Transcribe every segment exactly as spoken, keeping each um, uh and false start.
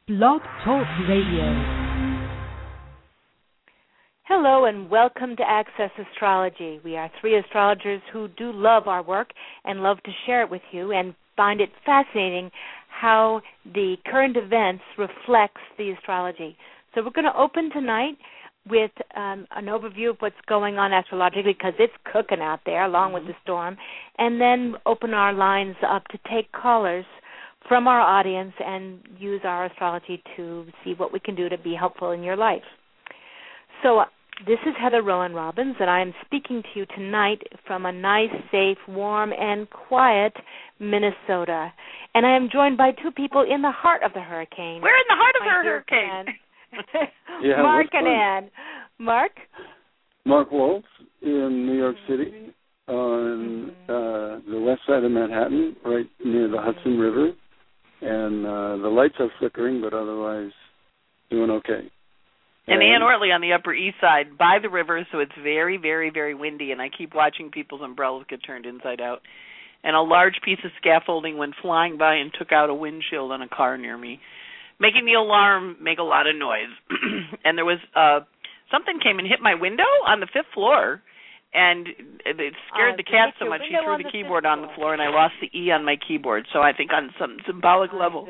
Blog Talk Radio. Hello and welcome to Access Astrology. We are three astrologers who do love our work and love to share it with you and find it fascinating how the current events reflects the astrology. So we're going to open tonight with um, an overview of what's going on astrologically because it's cooking out there along mm-hmm. with the storm, and then open our lines up to take callers from our audience and use our astrology to see what we can do to be helpful in your life. So uh, this is Heather Rowan Robbins, and I am speaking to you tonight from a nice, safe, warm, and quiet Minnesota. And I am joined by two people in the heart of the hurricane. We're in the heart of My the hurricane. yeah, Mark and Ann. Mark? Mark Wolf in New York City on mm-hmm. uh, the west side of Manhattan, right near the Hudson River. And uh, the lights are flickering, but otherwise doing okay. And, and Ann Ortley on the Upper East Side by the river, so it's very, very, very windy, and I keep watching people's umbrellas get turned inside out. And a large piece of scaffolding went flying by and took out a windshield on a car near me, making the alarm make a lot of noise. And there was uh, something came and hit my window on the fifth floor, and it scared uh, the cat so much she threw the, the keyboard on the floor, and I lost the E on my keyboard. So I think on some symbolic oh, level,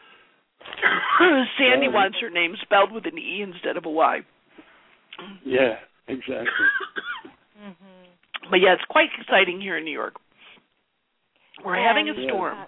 Sandy wants her name spelled with an E instead of a Y. Yeah, exactly. mm-hmm. But yeah, it's quite exciting here in New York. We're and, having a storm.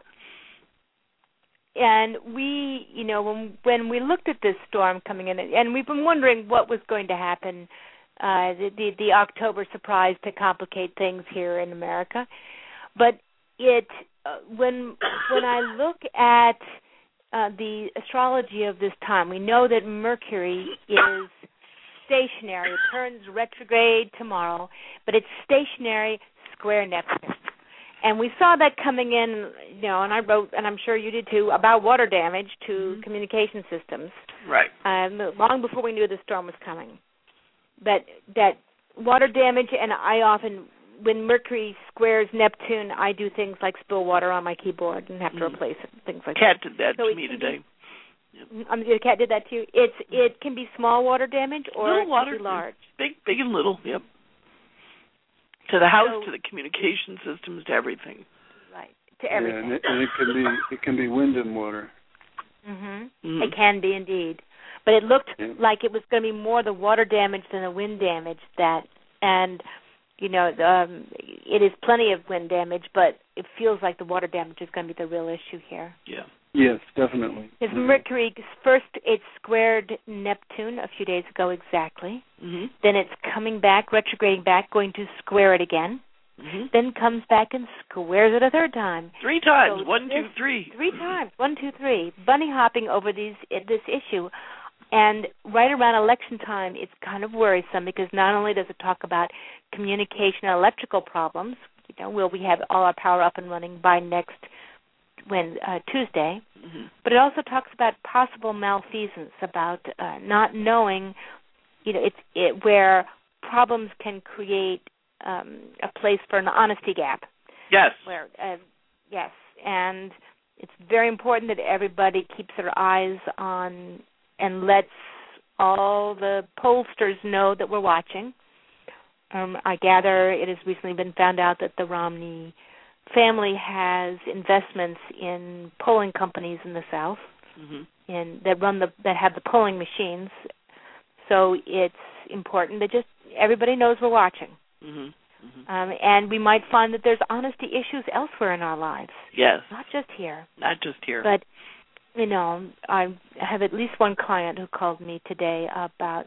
Uh, and we, you know, when when we looked at this storm coming in, and we've been wondering what was going to happen, uh, the, the the October surprise to complicate things here in America. But it, uh, when when I look at uh, the astrology of this time, we know that Mercury is stationary. It turns retrograde tomorrow, but it's stationary square Neptune. And we saw that coming in, you know, and I wrote, and I'm sure you did too, about water damage to mm-hmm. communication systems. Right. Um, long before we knew the storm was coming. That that water damage, and I often, when Mercury squares Neptune, I do things like spill water on my keyboard and have to mm. replace it, things like cat that. did that so to me today. Be, um, the cat did that to you. It's it can be small water damage or little it water, can be large. Big, big and little. Yep. To the house, so, to the communication systems, to everything. Right. To everything. Yeah, and it, and it can be it can be wind and water. Mhm. Mm-hmm. It can be indeed. But it looked yeah. like it was going to be more the water damage than the wind damage. That, and you know, um, it is plenty of wind damage, but it feels like the water damage is going to be the real issue here. Yeah. Yes, definitely. Because mm-hmm. Mercury first it squared Neptune a few days ago exactly. Mm-hmm. Then it's coming back, retrograding back, going to square it again. Mm-hmm. Then comes back and squares it a third time. Three times. So One, this, two, three. Three times. One, two, three. Bunny hopping over these this issue. And right around election time, it's kind of worrisome because not only does it talk about communication and electrical problems, you know, will we have all our power up and running by next when uh, Tuesday, mm-hmm. but it also talks about possible malfeasance, about uh, not knowing, you know, it's it, where problems can create um, a place for an honesty gap. Yes. Where uh, yes, and it's very important that everybody keeps their eyes on and lets all the pollsters know that we're watching. Um, I gather it has recently been found out that the Romney family has investments in polling companies in the South, mm-hmm. and that run the that have the polling machines. So it's important that just everybody knows we're watching. Mm-hmm. Mm-hmm. Um, and we might find that there's honesty issues elsewhere in our lives. Yes. Not just here. Not just here. But, you know, I have at least one client who called me today about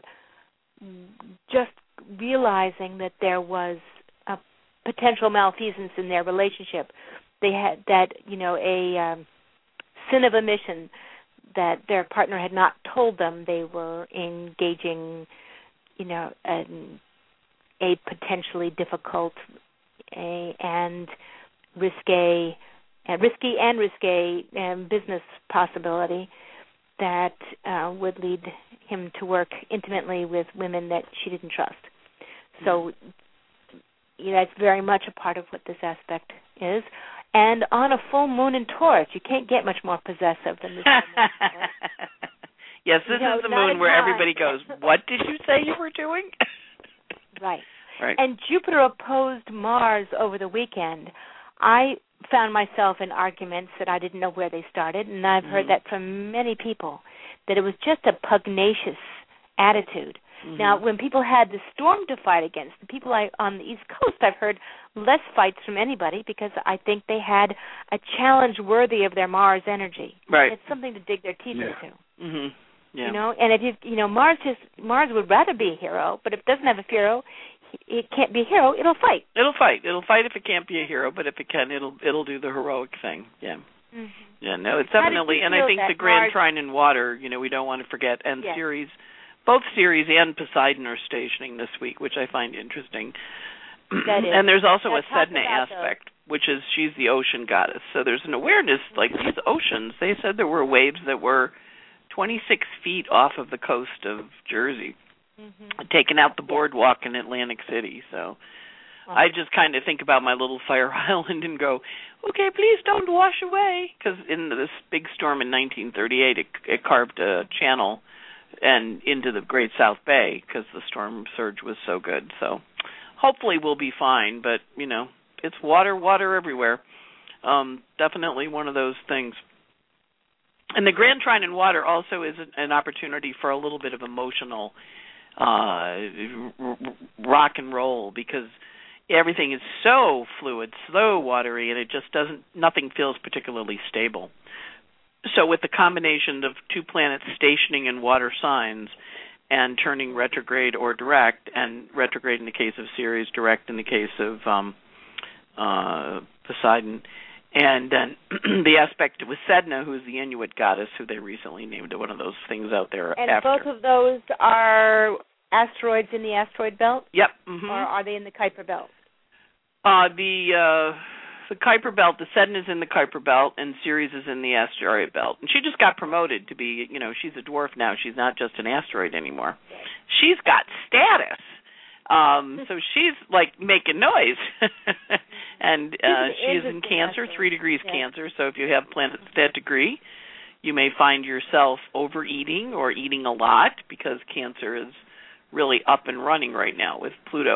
just realizing that there was a potential malfeasance in their relationship. They had that, you know, a um, sin of omission, that their partner had not told them they were engaging, you know, an, a potentially difficult a, and risque, uh, risky and risque um, business possibility that uh, would lead him to work intimately with women that she didn't trust. So, you know, it's very much a part of what this aspect is. And on a full moon in Taurus, you can't get much more possessive than this. Yes, this no, is the not moon a where time. everybody goes, what did you say you were doing? Right. Right. And Jupiter opposed Mars over the weekend. I found myself in arguments that I didn't know where they started, and I've heard Mhm. that from many people, that it was just a pugnacious attitude. Mhm. Now, when people had the storm to fight against, the people I, on the East Coast, I've heard less fights from anybody because I think they had a challenge worthy of their Mars energy. Right. It's something to dig their teeth Yeah. into. Mhm. Yeah. You know, and if you, you know, Mars just Mars would rather be a hero, but if it doesn't have a hero, it can't be a hero. It'll fight. It'll fight. It'll fight if it can't be a hero, but if it can, it'll it'll do the heroic thing. Yeah. Mm-hmm. Yeah. No, it's How did definitely, you and I feel think that the Grand Mars- Trine in water. You know, we don't want to forget, and Yes. Ceres, both Ceres and Poseidon are stationing this week, which I find interesting. That is. And there's also Now, a talk Sedna about those. aspect, which is she's the ocean goddess. So there's an awareness, like these oceans. They said there were waves that were twenty-six feet off of the coast of Jersey, Mm-hmm. taking out the boardwalk in Atlantic City. So Oh. I just kind of think about my little fire island and go, okay, please don't wash away. Because in this big storm in nineteen thirty-eight, it, it carved a channel and into the Great South Bay because the storm surge was so good. So hopefully we'll be fine. But, you know, it's water, water everywhere. Um, definitely one of those things. And the Grand Trine in water also is an opportunity for a little bit of emotional uh, rock and roll because everything is so fluid, so watery, and it just doesn't, nothing feels particularly stable. So with the combination of two planets stationing in water signs and turning retrograde or direct, and retrograde in the case of Ceres, direct in the case of um, uh, Poseidon, and then the aspect with Sedna, who's the Inuit goddess, who they recently named one of those things out there And after. both of those are asteroids in the asteroid belt? Yep. Mm-hmm. Or are they in the Kuiper belt? Uh, the uh, the Kuiper belt, the Sedna is in the Kuiper belt, and Ceres is in the asteroid belt. And she just got promoted to be, you know, she's a dwarf now. She's not just an asteroid anymore. She's got status. Um, so she's like making noise. And uh, she is in Cancer, three degrees yeah. Cancer. So if you have planets that degree, you may find yourself overeating or eating a lot because Cancer is really up and running right now with Pluto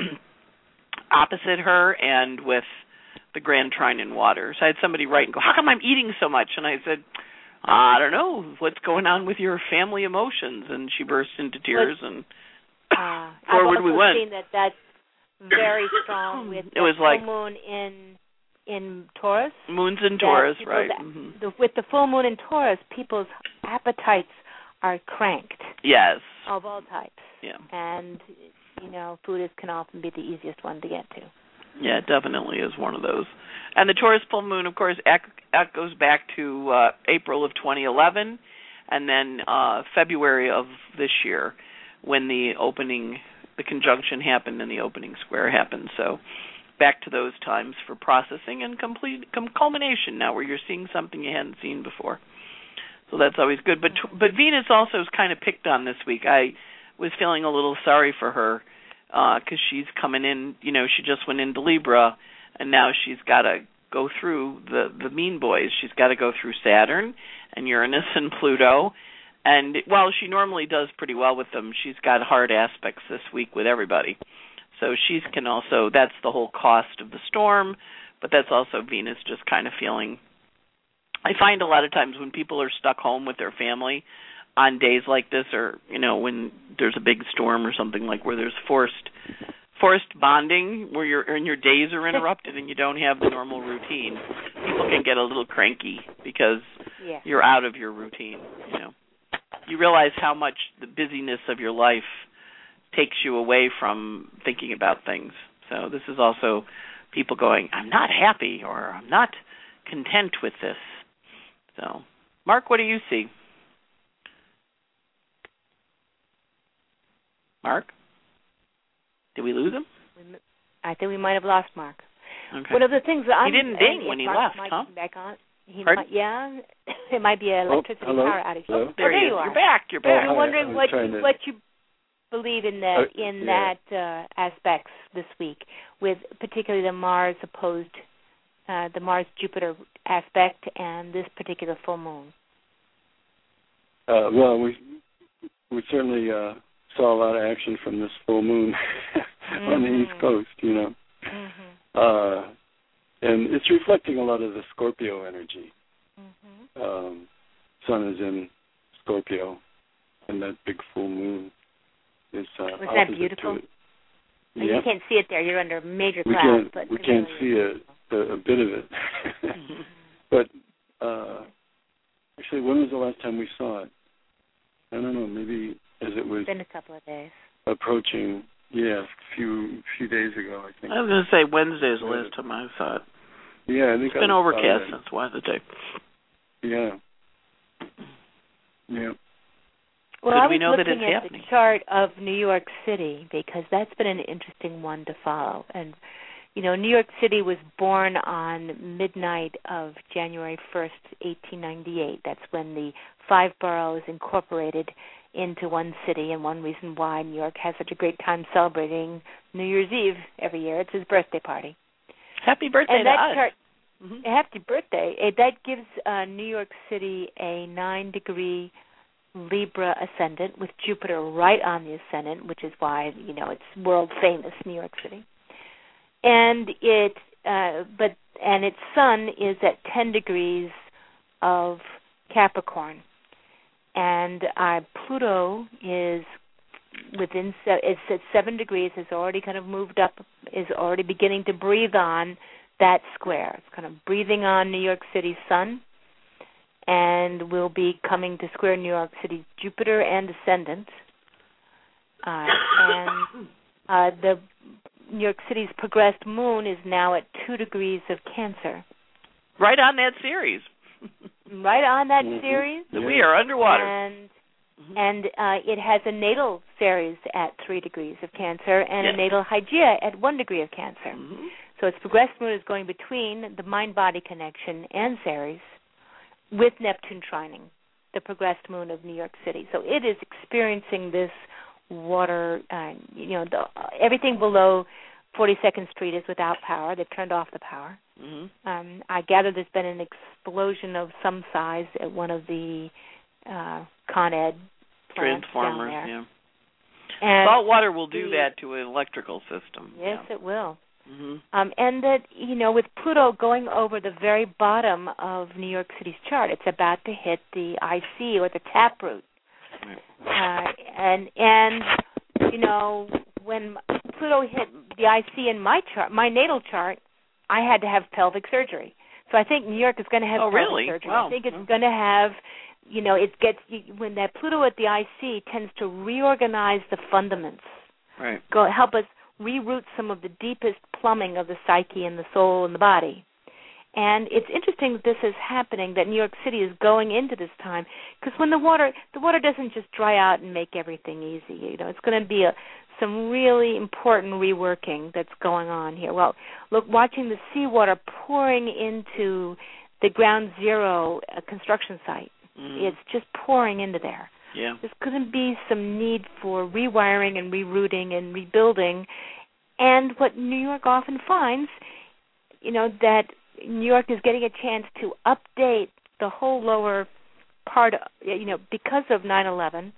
opposite her and with the Grand Trine in water. So I had somebody write and go, how come I'm eating so much? And I said, I don't know, what's going on with your family emotions? And she burst into tears but, and uh, forward we went. I've also seen that that's very strong with it the was full like, moon in in Taurus. Moon's in Taurus, right. Mm-hmm. The, with the full moon in Taurus, people's appetites are cranked. Yes. Of all types. Yeah. And, you know, food is, can often be the easiest one to get to. Yeah, it definitely is one of those. And the Taurus full moon, of course, goes back to uh, April of twenty eleven and then uh, February of this year when the opening, the conjunction happened and the opening square happened. So back to those times for processing and complete culmination now where you're seeing something you hadn't seen before. So that's always good. But but Venus also is kind of picked on this week. I was feeling a little sorry for her because uh, she's coming in, you know, she just went into Libra, and now she's got to go through the, the mean boys. She's got to go through Saturn and Uranus and Pluto. And while she normally does pretty well with them, she's got hard aspects this week with everybody. So she can also, that's the whole cost of the storm, but that's also Venus just kind of feeling. I find a lot of times when people are stuck home with their family on days like this, or, you know, when there's a big storm or something like where there's forced forced bonding, where your and your days are interrupted and you don't have the normal routine, people can get a little cranky because yeah. you're out of your routine, you know. You realize how much the busyness of your life takes you away from thinking about things. So this is also people going, I'm not happy or I'm not content with this. So, Mark, what do you see? Mark? Did we lose him? I think we might have lost Mark. Okay. One of the things that I'm... He didn't ding when he Mark left, might huh? Come back on. He Pardon? might, yeah, it might be an electricity oh, hello? power outage. Hello? Oh, there, there you you are. are. You're back. You're back. I'm wondering what you, to... what you believe in that uh, in yeah. that uh, aspects this week, with particularly the Mars opposed, uh, the Mars Jupiter aspect, and this particular full moon. uh, well, we we certainly uh, saw a lot of action from this full moon mm-hmm. on the East Coast, you know. Mm-hmm. Uh, and it's reflecting a lot of the Scorpio energy. Mm-hmm. Um, sun is in Scorpio, and that big full moon is uh, Was opposite that beautiful? to it. Yeah. You can't see it there. You're under major we clouds. can't, but we can't really see a, a, a bit of it. mm-hmm. But uh, actually, when was the last time we saw it? I don't know, maybe as it was... It's been a couple of days. Approaching, yeah, a few few days ago, I think. I was going to say Wednesday is the last time I saw it. Yeah, I think it's been I overcast since Wednesday. Yeah. Yeah. Well, Could I we was know looking that it's at happening? the chart of New York City because that's been an interesting one to follow. And, you know, New York City was born on midnight of January first, eighteen ninety-eight. That's when the five boroughs incorporated into one city, and one reason why New York has such a great time celebrating New Year's Eve every year. It's his birthday party. Happy birthday and to that us. Chart, mm-hmm. Happy birthday. It, that gives uh, New York City a nine-degree Libra ascendant with Jupiter right on the ascendant, which is why, you know, it's world famous, New York City. And it, uh, but and its sun is at ten degrees of Capricorn, and uh, Pluto is within se- it's at seven degrees. Has already kind of moved up. Is already beginning to breathe on that square. It's kind of breathing on New York City's sun, and will be coming to square New York City Jupiter and ascendant. Uh, and uh, the New York City's progressed moon is now at two degrees of Cancer. Right on that series. Right on that mm-hmm. series. So we are underwater. And mm-hmm. and uh, it has a natal Ceres at three degrees of Cancer and yes. a natal Hygeia at one degree of Cancer. Mm-hmm. So its progressed moon is going between the mind-body connection and Ceres, with Neptune trining the progressed moon of New York City. So it is experiencing this water, uh, you know, the, uh, everything below forty-second Street is without power. They've turned off the power. Mm-hmm. Um, I gather there's been an explosion of some size at one of the uh, Con Ed plants transformers, down there. yeah. And salt water will do the, that to an electrical system. Yes, yeah. it will. Mm-hmm. Um, and that, you know, with Pluto going over the very bottom of New York City's chart, it's about to hit the I C or the taproot. Uh, and, and, you know, when Pluto hit the I C in my chart, my natal chart, I had to have pelvic surgery. So I think New York is going to have oh, pelvic really? surgery. Wow. I think it's mm-hmm. going to have, you know, it gets, when that Pluto at the I C tends to reorganize the fundaments. Right. Go help us reroute some of the deepest plumbing of the psyche and the soul and the body. And it's interesting that this is happening, that New York City is going into this time, because when the water, the water doesn't just dry out and make everything easy. You know, it's going to be a, some really important reworking that's going on here. Well, look, watching the seawater pouring into the ground zero uh, construction site, mm. it's just pouring into there. Yeah. There's going to be some need for rewiring and rerouting and rebuilding. And what New York often finds, you know, that New York is getting a chance to update the whole lower part, of, you know, because of nine eleven.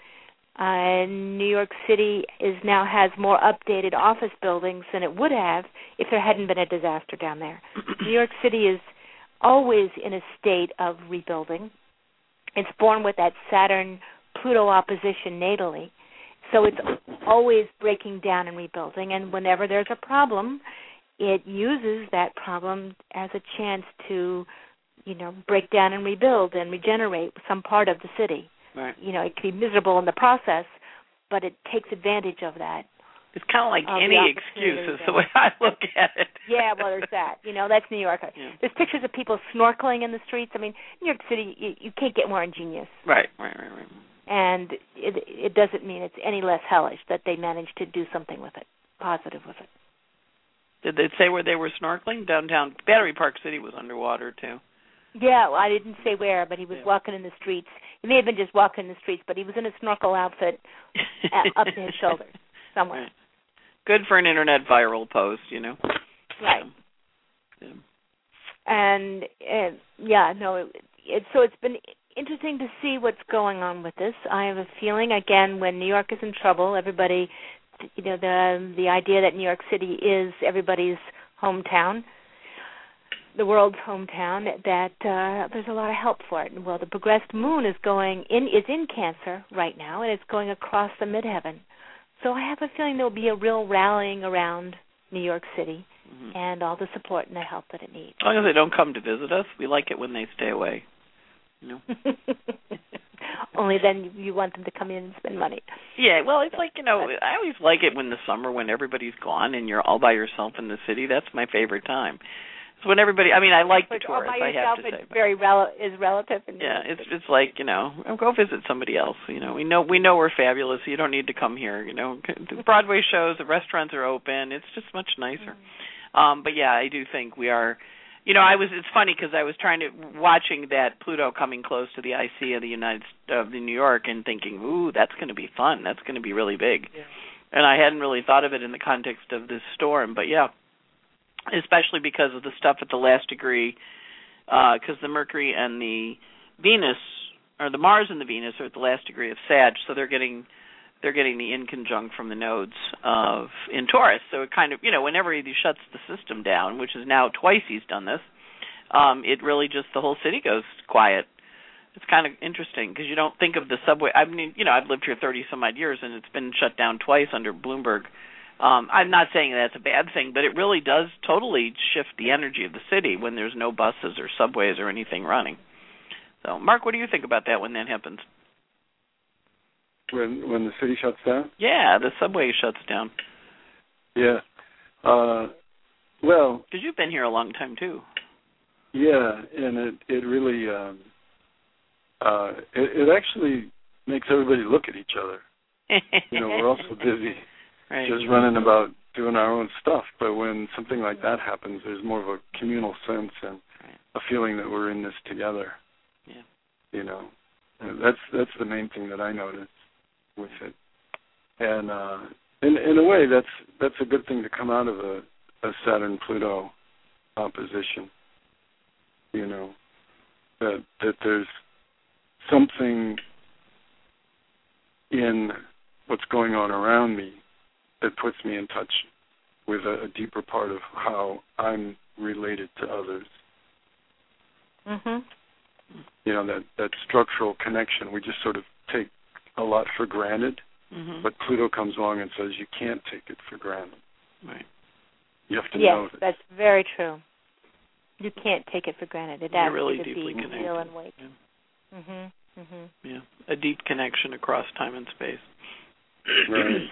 Uh, New York City is now has more updated office buildings than it would have if there hadn't been a disaster down there. New York City is always in a state of rebuilding. It's born with that Saturn-Pluto opposition natally, so it's always breaking down and rebuilding. And whenever there's a problem, it uses that problem as a chance to, you know, break down and rebuild and regenerate some part of the city. Right. You know, it can be miserable in the process, but it takes advantage of that. It's kind of like of any excuse is the way I look at it. Yeah, well, there's that. You know, that's New York. Yeah. There's pictures of people snorkeling in the streets. I mean, New York City, you, you can't get more ingenious. Right, right, right, right. And it, it doesn't mean it's any less hellish that they managed to do something with it, positive with it. Did they say where they were snorkeling? Downtown Battery Park City was underwater, too. Yeah, well, I didn't say where, but he was yeah. walking in the streets. He may have been just walking in the streets, but he was in a snorkel outfit up to his shoulders somewhere. Right. Good for an internet viral post, you know. Right. Yeah. And, uh, yeah, no, it, it, so it's been interesting to see what's going on with this. I have a feeling, again, when New York is in trouble, everybody, you know, the the idea that New York City is everybody's hometown, the world's hometown, that uh, there's a lot of help for it. Well, the progressed moon is going in is in Cancer right now, and it's going across the midheaven. So I have a feeling there will be a real rallying around New York City mm-hmm. and all the support and the help that it needs. As long as they don't come to visit us, we like it when they stay away. You know? Only then you want them to come in and spend money. Yeah, well, it's like, you know, I always like it when the summer, when everybody's gone and you're all by yourself in the city. That's my favorite time. So when everybody, I mean, I like the tourists, I have to say. It's very rel- is relative. In yeah, it's it's like, you know, go visit somebody else. You know, we know we know we're fabulous. You don't need to come here. You know, the Broadway shows, the restaurants are open. It's just much nicer. Mm-hmm. Um, but yeah, I do think we are. You know, I was. It's funny because I was trying to watching that Pluto coming close to the I C of the United of the New York and thinking, ooh, that's going to be fun. That's going to be really big. Yeah. And I hadn't really thought of it in the context of this storm, but yeah, especially because of the stuff at the last degree, because uh, the Mercury and the Venus, or the Mars and the Venus, are at the last degree of Sag, so they're getting. They're getting the inconjunct from the nodes of in Taurus. So it kind of, you know, whenever he shuts the system down, which is now twice he's done this, um, it really just, the whole city goes quiet. It's kind of interesting because you don't think of the subway. I mean, you know, I've lived here thirty some odd years and it's been shut down twice under Bloomberg. Um, I'm not saying that's a bad thing, but it really does totally shift the energy of the city when there's no buses or subways or anything running. So, Mark, what do you think about that when that happens? When when the city shuts down? Yeah, the subway shuts down. Yeah. Uh, well... Because you've been here a long time, too. Yeah, and it, it really... Um, uh, it, it actually makes everybody look at each other. You know, we're all so busy right. just running about doing our own stuff, but when something like that happens, there's more of a communal sense and right. a feeling that we're in this together. Yeah. You know, and that's that's the main thing that I noticed with it, and uh, in in a way, that's that's a good thing to come out of a, a Saturn-Pluto opposition. You know, that that there's something in what's going on around me that puts me in touch with a, a deeper part of how I'm related to others. Mhm. You know, that that structural connection we just sort of take a lot for granted, mm-hmm. but Pluto comes along and says you can't take it for granted. Right. You have to yes, know that. Yes, that's very true. You can't take it for granted. It You're asks really you to deeply be connected. still and wake. Yeah. Mhm. Mhm. Yeah, a deep connection across time and space. Right.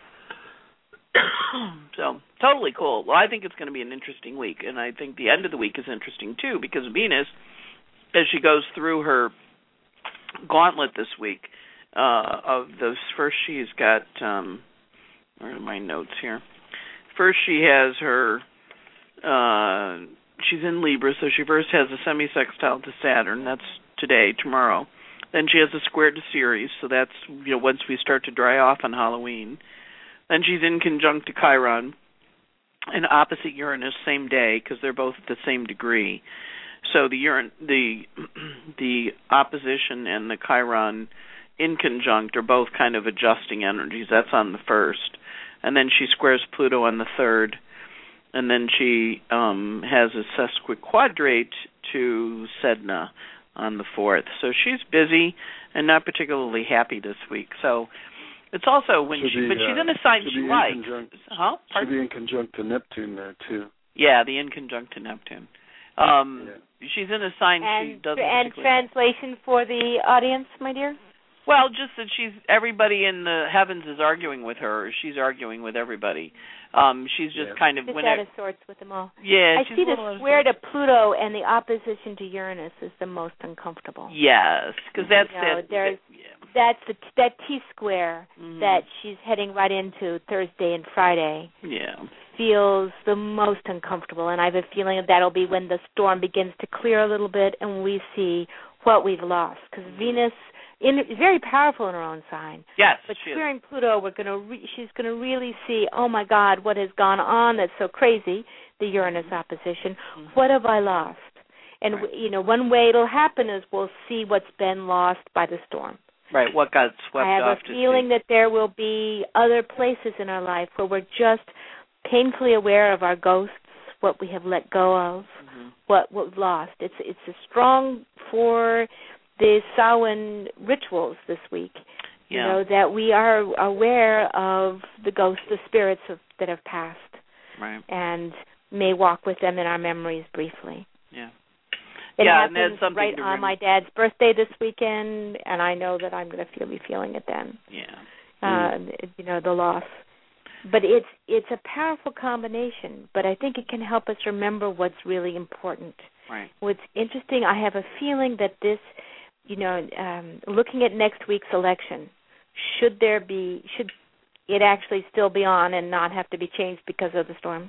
So, totally cool. Well, I think it's going to be an interesting week, and I think the end of the week is interesting, too, because Venus, as she goes through her gauntlet this week, uh, of those, first she's got, um, where are my notes here? First she has her, uh, she's in Libra, so she first has a semi-sextile to Saturn. That's today, tomorrow. Then she has a square to Ceres, so that's, you know, once we start to dry off on Halloween. Then she's in conjunct to Chiron and opposite Uranus same day because they're both at the same degree. So the Uran- the the opposition and the Chiron in conjunct are both kind of adjusting energies. That's on the first. And then she squares Pluto on the third. And then she um, has a sesquiquadrate to Sedna on the fourth. So she's busy and not particularly happy this week. So it's also when should she, be, but she's uh, in a sign she likes. Conjunct, huh? Should be in conjunct to Neptune there too. Yeah, the in conjunct to Neptune. Um, yeah. She's in a sign and, she doesn't. And translation for the audience, my dear. Well, just that she's everybody in the heavens is arguing with her. Or she's arguing with everybody. Um, she's just yeah. kind of she's when out I, of sorts with them all. Yeah, I she's see the square to Pluto and the opposition to Uranus is the most uncomfortable. Yes, because that's you know, that. There's, that, yeah. That's the that T square mm-hmm. that she's heading right into Thursday and Friday. Yeah. Feels the most uncomfortable, and I have a feeling that that'll be when the storm begins to clear a little bit and we see what we've lost. Because mm-hmm. Venus in, is very powerful in her own sign. Yes, but she clearing is. Pluto, we're gonna re- she's going to really see, oh my God, what has gone on that's so crazy, the Uranus opposition. Mm-hmm. What have I lost? And, right. you know, one way it'll happen is we'll see what's been lost by the storm. Right, what got swept I have off a to feeling sea. that there will be other places in our life where we're just painfully aware of our ghosts, what we have let go of, mm-hmm. what what we've lost. It's it's a strong for the Samhain rituals this week. Yeah. You know, that we are aware of the ghosts, the spirits of, that have passed, right. and may walk with them in our memories briefly. Yeah. It yeah, happens and that's something right to on rem- my dad's birthday this weekend, and I know that I'm going to feel be feeling it then. Yeah. Uh, mm. You know, the loss. But it's it's a powerful combination, but I think it can help us remember what's really important. Right. What's interesting, I have a feeling that this, you know, um, looking at next week's election, should there be, should it actually still be on and not have to be changed because of the storm?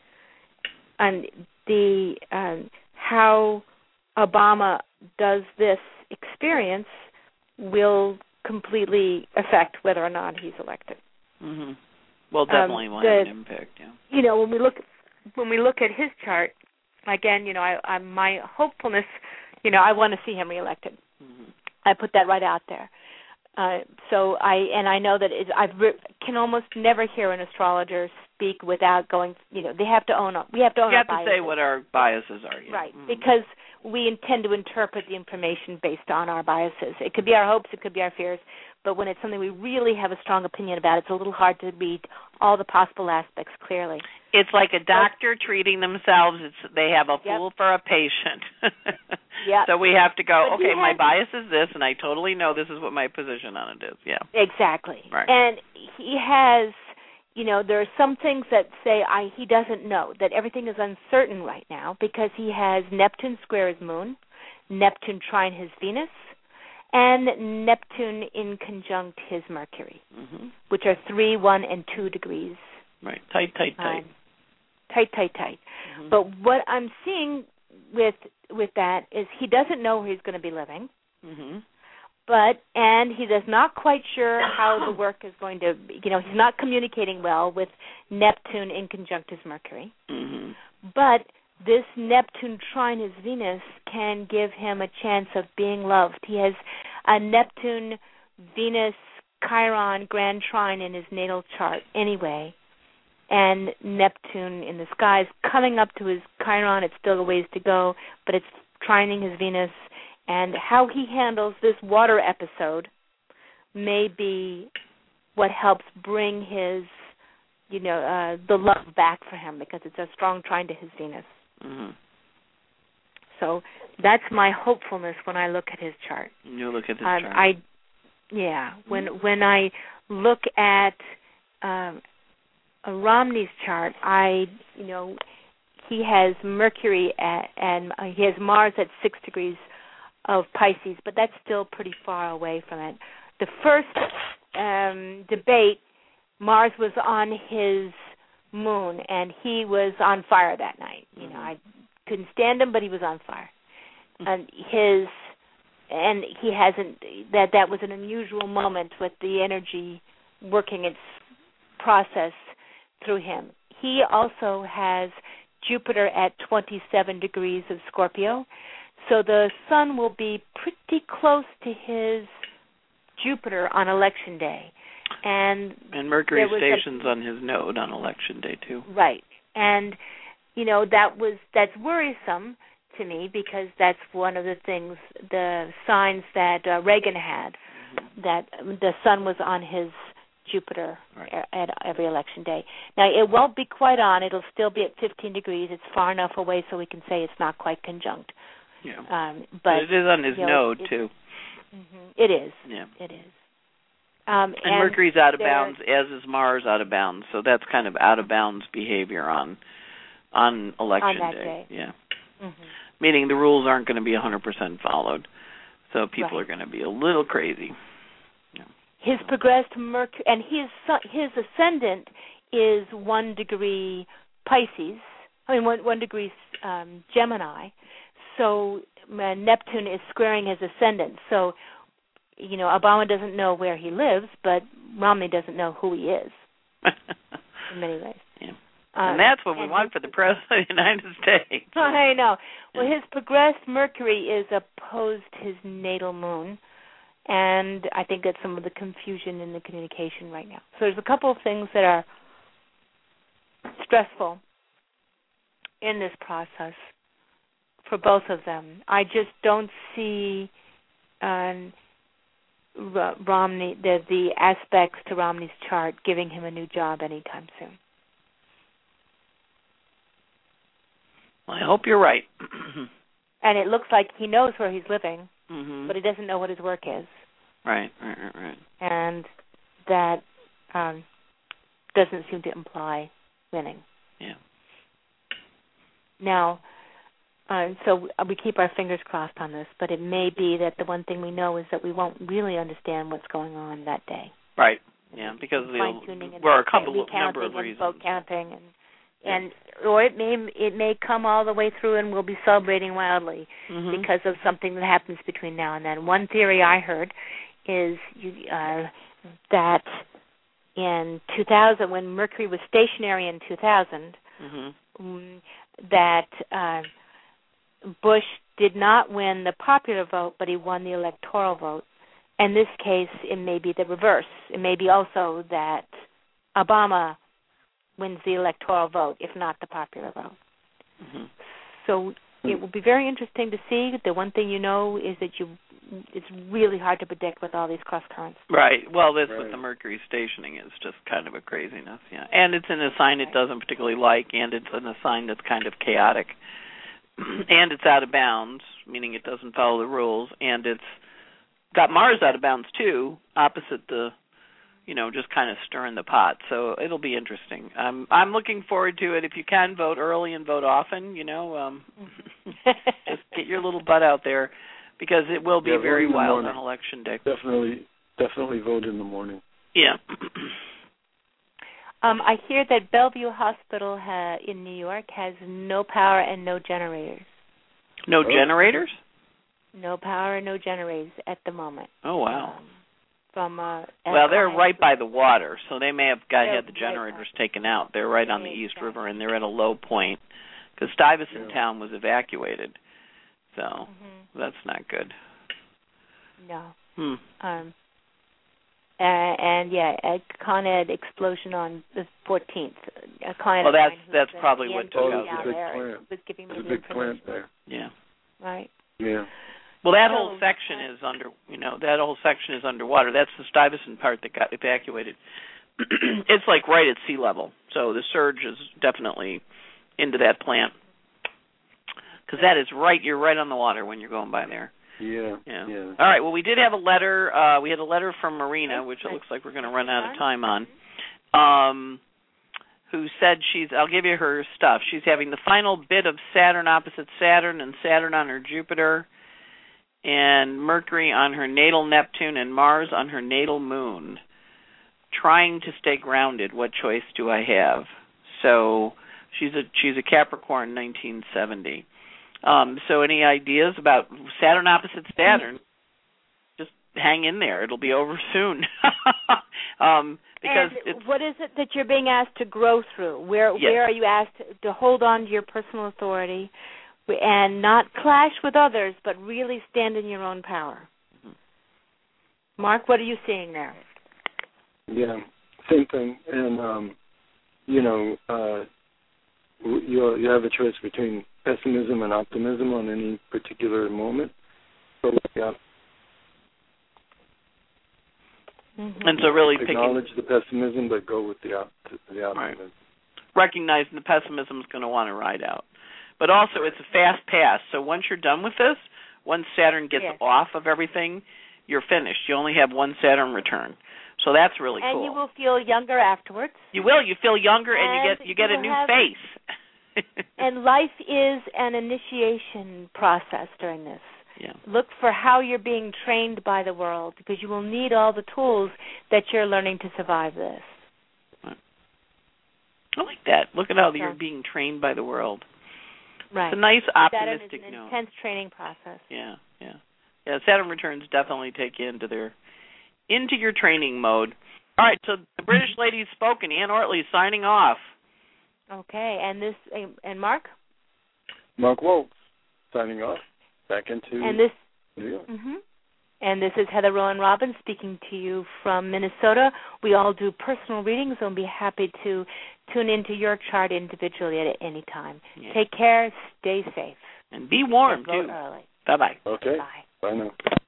And the um, how Obama does this experience will completely affect whether or not he's elected. Mm-hmm. Well, definitely um, will the, have an impact. Yeah. You know, when we look when we look at his chart, again, you know, I, I my hopefulness, you know, I want to see him reelected. Mm-hmm. I put that right out there. Uh, so I and I know that it, I re- can almost never hear an astrologer speak without going. You know, they have to own up. We have to own. You have our to biases. say what our biases are. Yeah. Right, mm-hmm. because we intend to interpret the information based on our biases. It could be our hopes, it could be our fears, but when it's something we really have a strong opinion about, it's a little hard to read all the possible aspects clearly. It's like a doctor but, treating themselves. It's they have a yep. fool for a patient. Yeah. So we have to go, but okay, has, my bias is this, and I totally know this is what my position on it is. Yeah. Exactly. Right. And he has, you know, there are some things that say I he doesn't know, that everything is uncertain right now because he has Neptune square his moon, Neptune trine his Venus, and Neptune in conjunct his Mercury, mm-hmm. which are three, one, and two degrees. Right. Tight, tight, tight. Um, tight, tight, tight. Mm-hmm. But what I'm seeing with with that is he doesn't know where he's going to be living. Mm-hmm. But, and he is not quite sure how the work is going to, you know, he's not communicating well with Neptune in conjunct his Mercury. Mm-hmm. But this Neptune trine his Venus can give him a chance of being loved. He has a Neptune, Venus, Chiron grand trine in his natal chart anyway, and Neptune in the skies coming up to his Chiron. It's still a ways to go, but it's trining his Venus. And how he handles this water episode may be what helps bring his, you know, uh, the love back for him, because it's a strong trine to his Venus. Mm-hmm. So that's my hopefulness when I look at his chart. You look at his um, chart. I, yeah. When when I look at um, Romney's chart, I, you know, he has Mercury at, and uh, he has Mars at six degrees of Pisces, but that's still pretty far away from it. The first um, debate, Mars was on his moon, and he was on fire that night. You know, I couldn't stand him, but he was on fire. And his, and he hasn't. That that was an unusual moment with the energy working its process through him. He also has Jupiter at twenty-seven degrees of Scorpio. So the sun will be pretty close to his Jupiter on election day. And and Mercury stations a, on his node on election day too. Right. And you know, that was that's worrisome to me, because that's one of the things, the signs that uh, Reagan had, mm-hmm. that the sun was on his Jupiter right. at every election day. Now, it won't be quite on. It'll still be at fifteen degrees. It's far enough away so we can say it's not quite conjunct. Yeah. Um, but, but it is on his you know, node, it, too. Mm-hmm. It is. Yeah. It is. Um, and, and Mercury's out of bounds, as is Mars out of bounds. So that's kind of out of bounds behavior on on election on that day. day. Yeah. Mm-hmm. Meaning the rules aren't going to be one hundred percent followed. So people right. are going to be a little crazy. Yeah. His progressed Mercury, and his his ascendant is one degree Pisces. I mean, one, one degree um, Gemini. So uh, Neptune is squaring his ascendant. So, you know, Obama doesn't know where he lives, but Romney doesn't know who he is in many ways. Yeah. and that's what we want for the President of the United States. I know. Well, his progressed Mercury is opposed his natal moon, and I think that's some of the confusion in the communication right now. So there's a couple of things that are stressful in this process for both of them. I just don't see um, Romney, the, the aspects to Romney's chart giving him a new job anytime soon. Well, I hope you're right. And it looks like he knows where he's living, mm-hmm. but he doesn't know what his work is. Right, right, right, right. And that um, doesn't seem to imply winning. Yeah. Now, uh, so we keep our fingers crossed on this, but it may be that the one thing we know is that we won't really understand what's going on that day. Right. Yeah, because fine-tuning there are a couple of number of and reasons. vote counting, and and or it may it may come all the way through, and we'll be celebrating wildly mm-hmm. because of something that happens between now and then. One theory I heard is you, uh, that in two thousand, when Mercury was stationary in two thousand, mm-hmm. um, that uh, Bush did not win the popular vote, but he won the electoral vote. In this case, it may be the reverse. It may be also that Obama wins the electoral vote, if not the popular vote. Mm-hmm. So it will be very interesting to see. The one thing you know is that you it's really hard to predict with all these cross currents. Right. Well, this right. with the Mercury stationing is just kind of a craziness, yeah. And it's in a sign it doesn't particularly like, and it's in a sign that's kind of chaotic. And it's out of bounds, meaning it doesn't follow the rules, and it's got Mars out of bounds too, opposite the, you know, just kind of stirring the pot. So it'll be interesting. Um, I'm looking forward to it. If you can, vote early and vote often, you know, um, just get your little butt out there, because it will be yeah, very wild morning. on Election Day. Definitely, definitely vote in the morning. Yeah. um, I hear that Bellevue Hospital ha- in New York has no power and no generators. No oh. generators? No power and no generators at the moment. Oh, wow. Um, from uh, well, they're right by the water, so they may have got they're had the generators right taken out. They're right on the exactly. East River, and they're at a low point, because Stuyvesant yeah. Town was evacuated. So mm-hmm. that's not good. No. Hmm. Um. Uh, and yeah, a Con Ed explosion on the fourteenth. A Con Ed well, that's who's that's the probably what took oh, out. it's a big there plant. was giving me There's a the big plant there. Yeah. Right. Yeah. Well, that So, whole section is under, you know, that whole section is underwater. That's the Stuyvesant part that got evacuated. It's like right at sea level, so the surge is definitely into that plant, because that is right. You're right on the water when you're going by there. Yeah. Yeah. yeah. All right. Well, we did have a letter. Uh, we had a letter from Marina, which it looks like we're going to run out of time on. Um, who said she's? I'll give you her stuff. She's having the final bit of Saturn opposite Saturn, and Saturn on her Jupiter, and Mercury on her natal Neptune, and Mars on her natal Moon. Trying to stay grounded. What choice do I have? So she's a she's a Capricorn, nineteen seventy. Um, so any ideas about Saturn opposite Saturn? Just hang in there. It'll be over soon. um, because and it's, what is it that you're being asked to grow through? Where yes. where are you asked to hold on to your personal authority and not clash with others, but really stand in your own power? Mm-hmm. Mark, what are you seeing there? Yeah, same thing. And, um, you know, uh, you you have a choice between pessimism and optimism on any particular moment. So, yeah. Mm-hmm. And so really acknowledge picking, the pessimism, but go with the, op- the optimism. Right. Recognizing the pessimism is going to want to ride out. But also it's a fast pass. So once you're done with this, once Saturn gets yes. off of everything, you're finished. You only have one Saturn return. So that's really and cool. And you will feel younger afterwards. You will. You feel younger, and, and you get you get you a new have, face. And life is an initiation process during this. Yeah. Look for how you're being trained by the world, because you will need all the tools that you're learning to survive this. Right. I like that. Look at how so, you're being trained by the world. Right. It's a nice optimistic Saturn is an note. intense training process. Yeah, yeah. Yeah, Saturn returns definitely take you into their into your training mode. All right, so the British lady's spoken. Anne Ortley signing off. Okay, and this and Mark? Mark Woltz, signing off, back into and this, New York. Mm-hmm. And this is Heather Rowan Robbins speaking to you from Minnesota. We all do personal readings, and we'll be happy to tune into your chart individually at any time. Yeah. Take care, stay safe. And be warm, and vote too. Early. Bye-bye. Okay. Bye. Bye now.